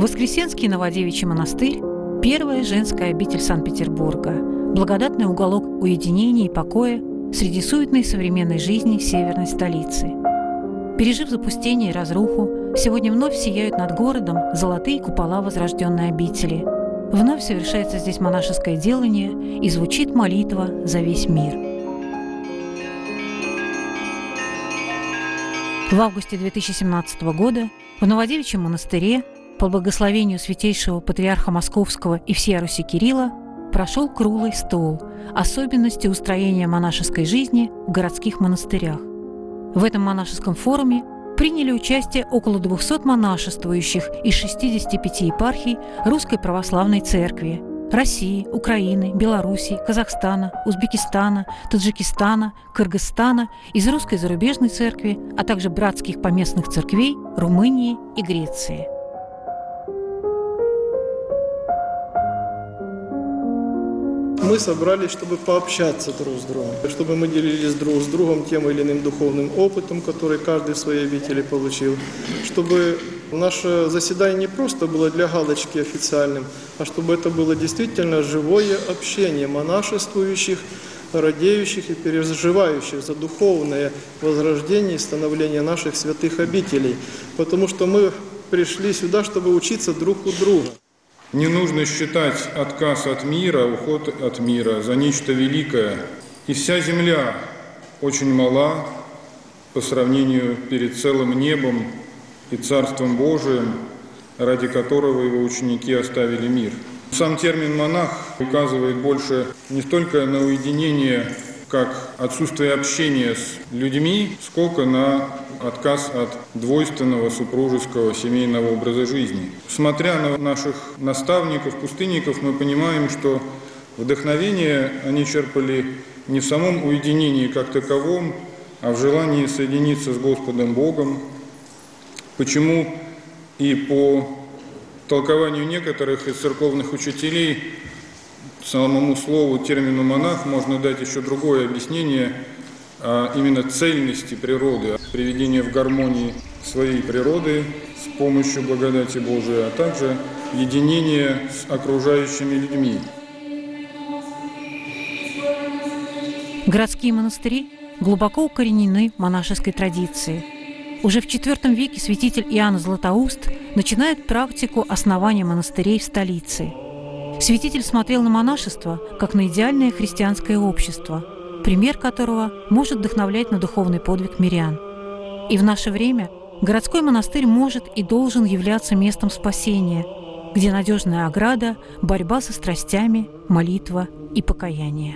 Воскресенский Новодевичий монастырь – первая женская обитель Санкт-Петербурга, благодатный уголок уединения и покоя среди суетной современной жизни северной столицы. Пережив запустение и разруху, сегодня вновь сияют над городом золотые купола возрожденной обители. Вновь совершается здесь монашеское делание и звучит молитва за весь мир. В августе 2017 года в Новодевичьем монастыре по благословению святейшего патриарха Московского и всей Руси Кирилла прошел круглый стол «Особенности устроения монашеской жизни в городских монастырях». В этом монашеском форуме приняли участие около 200 монашествующих из 65 епархий Русской Православной Церкви России, Украины, Белоруссии, Казахстана, Узбекистана, Таджикистана, Кыргызстана, из Русской зарубежной церкви, а также братских поместных церквей Румынии и Греции. Мы собрались, чтобы пообщаться друг с другом, чтобы мы делились друг с другом тем или иным духовным опытом, который каждый в своей обители получил, чтобы наше заседание не просто было для галочки официальным, а чтобы это было действительно живое общение монашествующих, радеющих и переживающих за духовное возрождение и становление наших святых обителей, потому что мы пришли сюда, чтобы учиться друг у друга. Не нужно считать отказ от мира, уход от мира за нечто великое. И вся земля очень мала по сравнению перед целым небом и Царством Божиим, ради которого его ученики оставили мир. Сам термин «монах» указывает больше не столько на уединение, как отсутствие общения с людьми, сколько на отказ от двойственного супружеского семейного образа жизни. Смотря на наших наставников, пустынников, мы понимаем, что вдохновение они черпали не в самом уединении как таковом, а в желании соединиться с Господом Богом. Почему и по толкованию некоторых из церковных учителей самому слову, термину «монах» можно дать еще другое объяснение, а именно цельности природы, приведение в гармонии своей природы с помощью благодати Божией, а также единение с окружающими людьми. Городские монастыри глубоко укоренены в монашеской традиции. Уже в IV веке святитель Иоанн Златоуст начинает практику основания монастырей в столице. Святитель смотрел на монашество как на идеальное христианское общество, пример которого может вдохновлять на духовный подвиг мирян. И в наше время городской монастырь может и должен являться местом спасения, где надежная ограда, борьба со страстями, молитва и покаяние.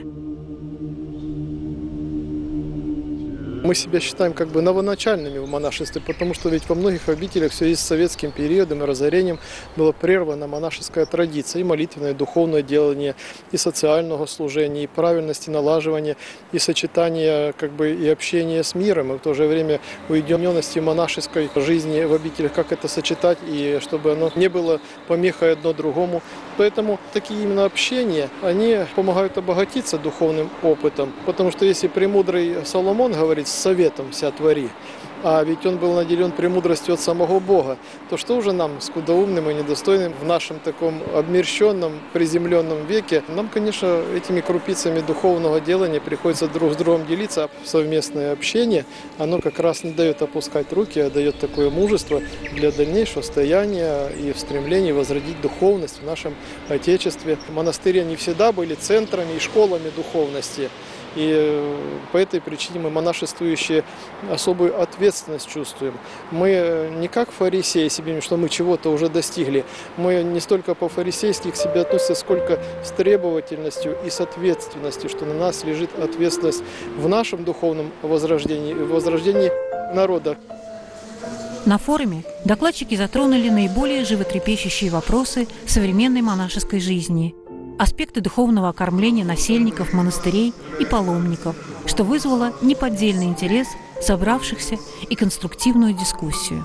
Мы себя считаем как бы новоначальными в монашестве, потому что ведь во многих обителях в связи с советским периодом и разорением была прервана монашеская традиция, и молитвенное, и духовное делание, и социального служения, и правильности налаживания, и сочетания как бы и общения с миром, и в то же время уединенности монашеской жизни в обителях, как это сочетать, и чтобы оно не было помехой одно другому. Поэтому такие именно общения, они помогают обогатиться духовным опытом, потому что если премудрый Соломон говорит «советом вся твори», а ведь он был наделен премудростью от самого Бога, то что уже нам, скудоумным и недостойным, в нашем таком обмерщенном, приземленном веке, нам, конечно, этими крупицами духовного делания приходится друг с другом делиться. Совместное общение, оно как раз не дает опускать руки, а дает такое мужество для дальнейшего стояния и в стремлении возродить духовность в нашем Отечестве. Монастыри не всегда были центрами и школами духовности. И по этой причине мы, монашествующие, особую ответственность чувствуем. Мы не как фарисеи себе, что мы чего-то уже достигли. Мы не столько по-фарисейски к себе относимся, сколько с требовательностью и с ответственностью, что на нас лежит ответственность в нашем духовном возрождении и в возрождении народа. На форуме докладчики затронули наиболее животрепещущие вопросы современной монашеской жизни, аспекты духовного окормления насельников монастырей и паломников, что вызвало неподдельный интерес собравшихся и конструктивную дискуссию.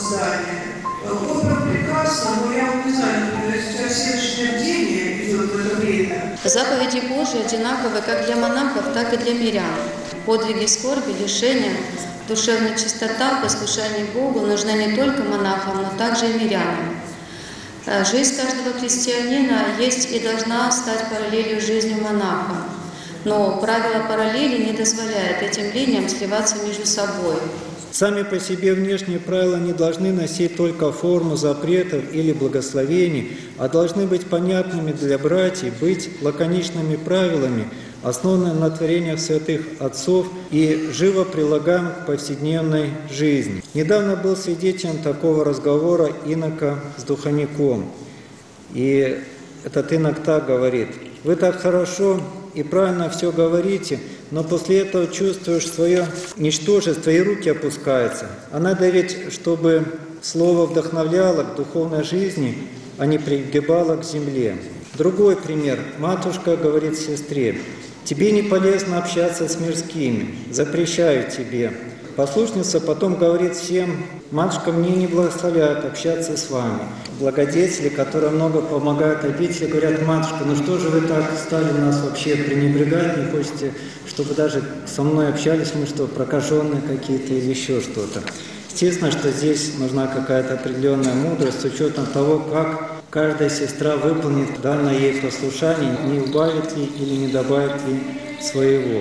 Заповеди Божьи одинаковы как для монахов, так и для мирян. Подвиги скорби, лишения, душевная чистота, послушание Богу нужны не только монахам, но также и мирянам. Жизнь каждого христианина есть и должна стать параллелью жизни монаха. Но правило параллели не дозволяет этим линиям сливаться между собой. Сами по себе внешние правила не должны носить только форму запретов или благословений, а должны быть понятными для братьев, быть лаконичными правилами, основанными на творениях святых отцов и живо прилагаемым к повседневной жизни. Недавно был свидетелем такого разговора инока с духовником. И этот инок так говорит: «Вы так хорошо и правильно все говорите, но после этого чувствуешь свое ничтожество, и руки опускаются. А надо ведь, чтобы слово вдохновляло к духовной жизни, а не пригибало к земле». Другой пример. Матушка говорит сестре: «Тебе не полезно общаться с мирскими, запрещаю тебе». Послушница потом говорит всем: «Матушка мне не благословляет общаться с вами». Благодетели, которые много помогают обители, говорят: «Матушка, ну что же вы так стали нас вообще пренебрегать, не хотите, чтобы даже со мной общались, мы что, прокаженные какие-то или еще что-то». Естественно, что здесь нужна какая-то определенная мудрость с учетом того, как каждая сестра выполнит данное ей послушание, не убавит ли или не добавит ли своего.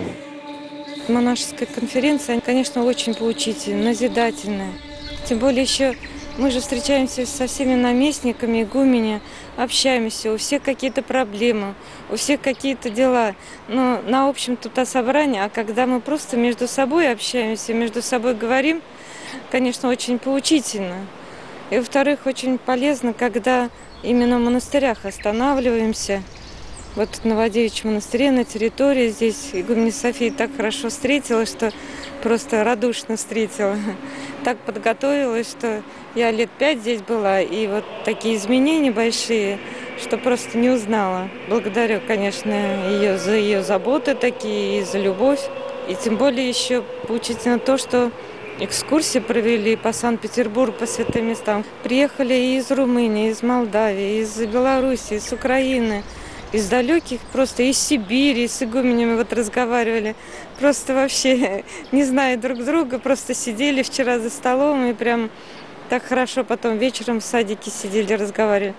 Монашеская конференция, конечно, очень поучительная, назидательная. Тем более еще мы же встречаемся со всеми наместниками, игуменями, общаемся, у всех какие-то проблемы, у всех какие-то дела. Но на общем тут собрание, а когда мы просто между собой общаемся, между собой говорим, конечно, очень поучительно. И, во-вторых, очень полезно, когда именно в монастырях останавливаемся. Вот в Новодевичьем монастыре на территории здесь игуменя София так хорошо встретила, что просто радушно встретила. Так подготовилась, что я лет 5 здесь была, и вот такие изменения большие, что просто не узнала. Благодарю, конечно, ее за ее заботы такие и за любовь. И тем более еще поучительно то, что экскурсии провели по Санкт-Петербургу, по святым местам. Приехали и из Румынии, из Молдавии, из Белоруссии, из Украины. Из далеких, просто из Сибири, с игуменями вот разговаривали. Просто вообще, не зная друг друга, просто сидели вчера за столом и прям так хорошо потом вечером в садике сидели, разговаривали.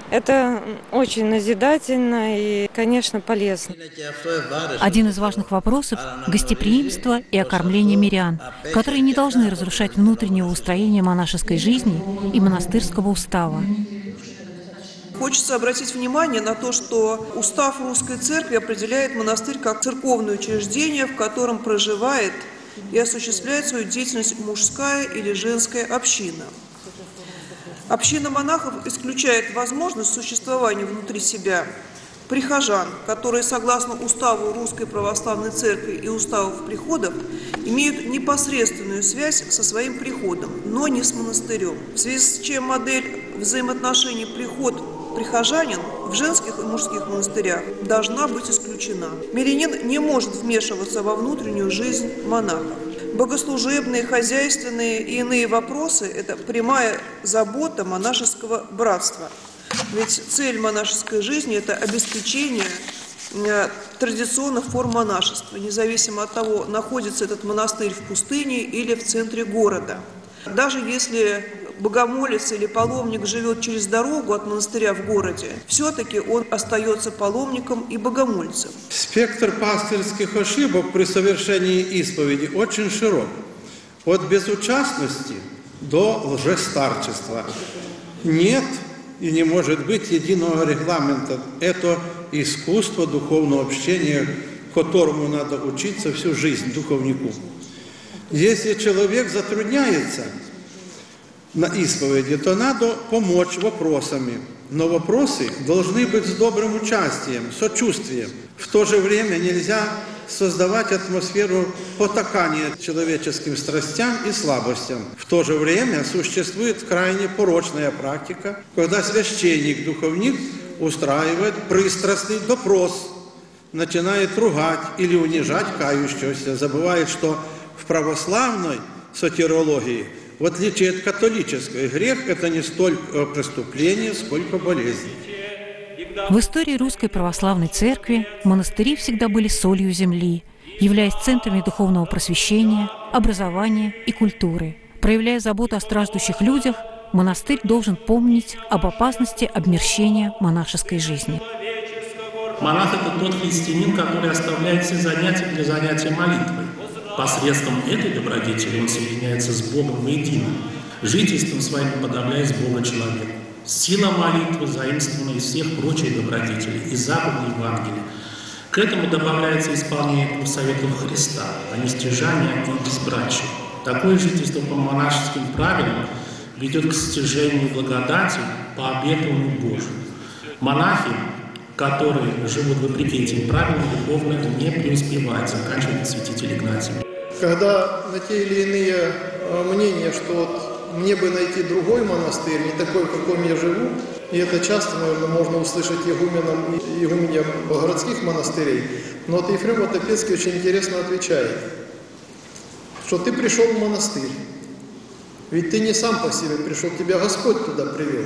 Это очень назидательно и, конечно, полезно. Один из важных вопросов – гостеприимство и окормление мирян, которые не должны разрушать внутреннего устроения монашеской жизни и монастырского устава. Хочется обратить внимание на то, что устав Русской Церкви определяет монастырь как церковное учреждение, в котором проживает и осуществляет свою деятельность мужская или женская община. Община монахов исключает возможность существования внутри себя прихожан, которые, согласно уставу Русской Православной Церкви и уставов приходов, имеют непосредственную связь со своим приходом, но не с монастырем. В связи с чем модель взаимоотношений прихожанин в женских и мужских монастырях должна быть исключена. Мирянин не может вмешиваться во внутреннюю жизнь монахов. Богослужебные, хозяйственные и иные вопросы – это прямая забота монашеского братства. Ведь цель монашеской жизни – это обеспечение традиционных форм монашества, независимо от того, находится этот монастырь в пустыне или в центре города. Даже если богомолец или паломник живет через дорогу от монастыря в городе, все-таки он остается паломником и богомольцем. Спектр пастырских ошибок при совершении исповеди очень широк. От безучастности до лжестарчества. Нет и не может быть единого регламента. Это искусство духовного общения, которому надо учиться всю жизнь духовнику. Если человек затрудняется на исповеди, то надо помочь вопросами. Но вопросы должны быть с добрым участием, сочувствием. В то же время нельзя создавать атмосферу потакания человеческим страстям и слабостям. В то же время существует крайне порочная практика, когда священник, духовник устраивает пристрастный допрос, начинает ругать или унижать кающегося, забывает, что в православной сотирологии, в отличие от католической, грех – это не столько преступление, сколько болезнь. В истории Русской Православной Церкви монастыри всегда были солью земли, являясь центрами духовного просвещения, образования и культуры. Проявляя заботу о страждущих людях, монастырь должен помнить об опасности обмерщения монашеской жизни. Монах – это тот христианин, который оставляет все занятия для занятия молитвой. Посредством этой добродетели он соединяется с Богом воедино, жительством своим уподобляясь Бога человеку. Сила молитвы заимствована из всех прочих добродетелей, из заповедей Евангелия. К этому добавляется исполнение двух советов Христа о нестяжании и безбрачии. Такое жительство по монашеским правилам ведет к стяжению благодати по обетованию Божию. Монахи, которые живут вопреки этим правилам, духовно не преуспевают, заканчивает святитель Игнатий. Когда на те или иные мнения, что вот мне бы найти другой монастырь, не такой, в каком я живу, и это часто, наверное, можно услышать игуменям городских монастырей, но вот Ефрем Отопецкий очень интересно отвечает, что ты пришел в монастырь, ведь ты не сам по себе пришел, тебя Господь туда привел.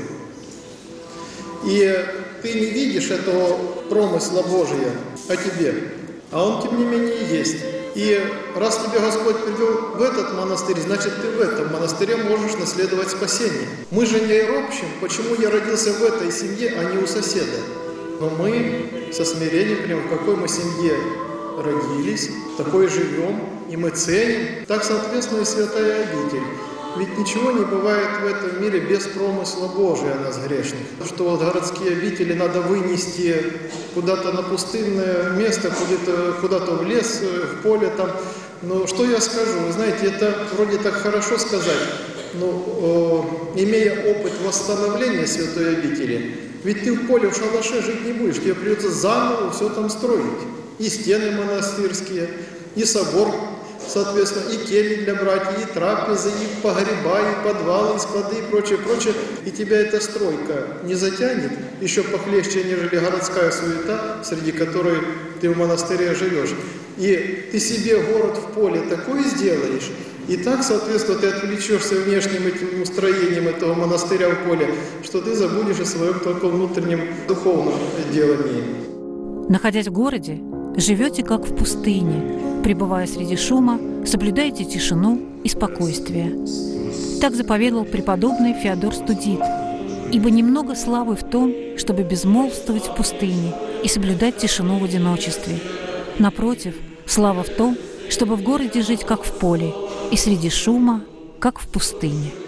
И ты не видишь этого промысла Божия о тебе, а он, тем не менее, есть. И раз тебя Господь привел в этот монастырь, значит, ты в этом монастыре можешь наследовать спасение. Мы же не ропщим, почему я родился в этой семье, а не у соседа. Но мы со смирением понимаем, в какой мы семье родились, такой живем, и мы ценим. Так, соответственно, и святая обитель. Ведь ничего не бывает в этом мире без промысла Божия о нас грешных. Что вот городские обители надо вынести куда-то на пустынное место, куда-то в лес, в поле там. Но что я скажу? Вы знаете, это вроде так хорошо сказать, но имея опыт восстановления святой обители, ведь ты в поле, в шалаше жить не будешь, тебе придется заново все там строить. И стены монастырские, и собор, соответственно, и кельи для братьев, и трапезы, и погреба, и подвалы, и склады, и прочее, прочее. И тебя эта стройка не затянет, еще похлеще, нежели городская суета, среди которой ты в монастыре живешь. И ты себе город в поле такой сделаешь, и так, соответственно, ты отвлечешься внешним этим устроением этого монастыря в поле, что ты забудешь о своем только внутреннем духовном делании. Находясь в городе, живете как в пустыне. Пребывая среди шума, соблюдайте тишину и спокойствие. Так заповедовал преподобный Феодор Студит. Ибо немного славы в том, чтобы безмолвствовать в пустыне и соблюдать тишину в одиночестве. Напротив, слава в том, чтобы в городе жить как в поле и среди шума, как в пустыне.